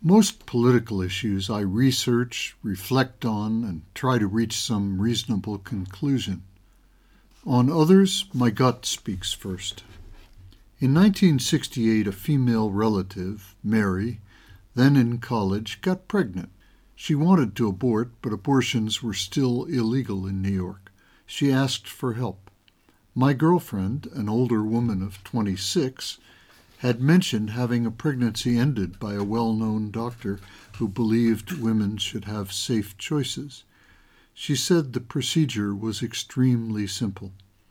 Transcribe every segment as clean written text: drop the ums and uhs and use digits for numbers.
Most political issues I research, reflect on, and try to reach some reasonable conclusion. On others, my gut speaks first. In 1968, a female relative, Mary, then in college, got pregnant. She wanted to abort, but abortions were still illegal in New York. She asked for help. My girlfriend, an older woman of 26, had mentioned having a pregnancy ended by a well-known doctor who believed women should have safe choices. She said the procedure was extremely simple.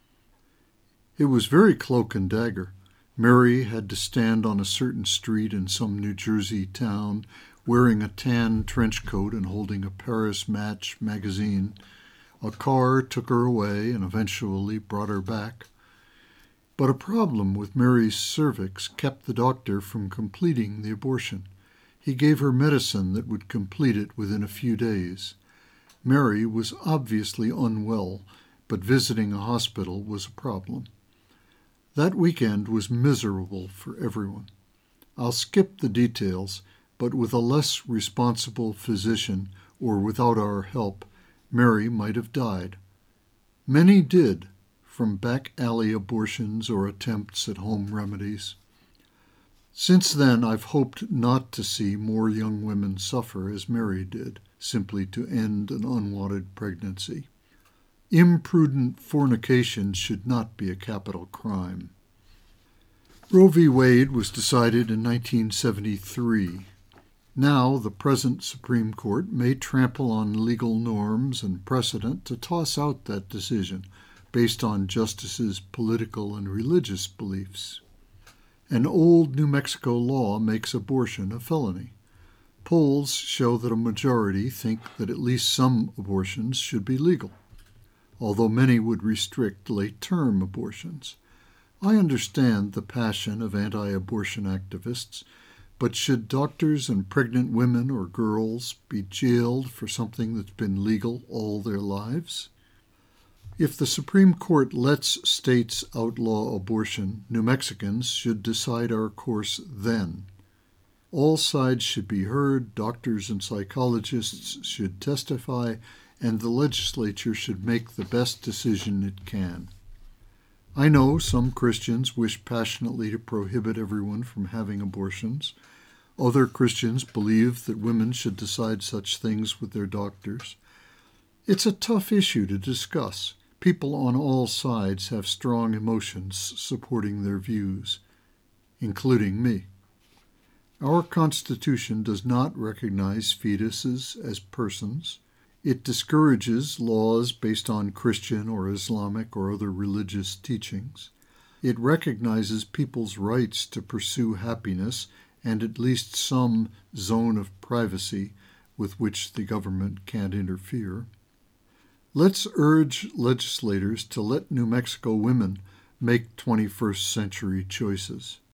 It was very cloak and dagger. Mary had to stand on a certain street in some New Jersey town wearing a tan trench coat and holding a Paris Match magazine. A car took her away and eventually brought her back. But a problem with Mary's cervix kept the doctor from completing the abortion. He gave her medicine that would complete it within a few days. Mary was obviously unwell, but visiting a hospital was a problem. That weekend was miserable for everyone. I'll skip the details, but with a less responsible physician or without our help, Mary might have died. Many did, from back-alley abortions or attempts at home remedies. Since then, I've hoped not to see more young women suffer as Mary did, simply to end an unwanted pregnancy. Imprudent fornication should not be a capital crime. Roe v. Wade was decided in 1973. Now, the present Supreme Court may trample on legal norms and precedent to toss out that decision, based on justices' political and religious beliefs. An old New Mexico law makes abortion a felony. Polls show that a majority think that at least some abortions should be legal, although many would restrict late-term abortions. I understand the passion of anti-abortion activists, but should doctors and pregnant women or girls be jailed for something that's been legal all their lives? If the Supreme Court lets states outlaw abortion, New Mexicans should decide our course then. All sides should be heard, doctors and psychologists should testify, and the legislature should make the best decision it can. I know some Christians wish passionately to prohibit everyone from having abortions. Other Christians believe that women should decide such things with their doctors. It's a tough issue to discuss. People on all sides have strong emotions supporting their views, including me. Our Constitution does not recognize fetuses as persons. It discourages laws based on Christian or Islamic or other religious teachings. It recognizes people's rights to pursue happiness and at least some zone of privacy with which the government can't interfere. Let's urge legislators to let New Mexico women make 21st century choices.